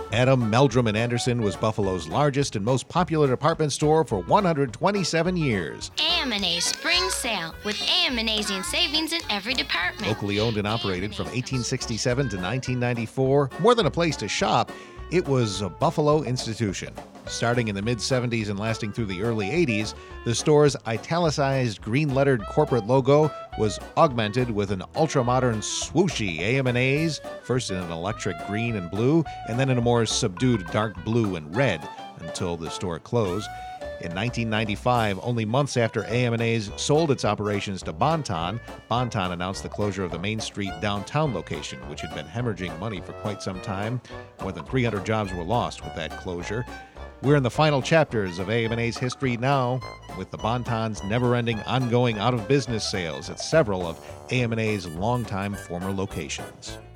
Adam Meldrum and Anderson was Buffalo's largest and most popular department store for 127 years. AM&A's Spring Sale with AM&A's and savings in every department. Locally owned and operated from 1867 to 1994, more than a place to shop, it was a Buffalo institution. Starting in the mid-70s and lasting through the early 80s, the store's italicized green-lettered corporate logo was augmented with an ultra-modern swooshy AM&A's, first in an electric green and blue, and then in a more subdued dark blue and red, until the store closed. In 1995, only months after AM&A's sold its operations to Bon-Ton, Bon-Ton announced the closure of the Main Street downtown location, which had been hemorrhaging money for quite some time. More than 300 jobs were lost with that closure. We're in the final chapters of AM&A's history now, with the Bon-Ton's never-ending, ongoing out-of-business sales at several of AM&A's longtime former locations.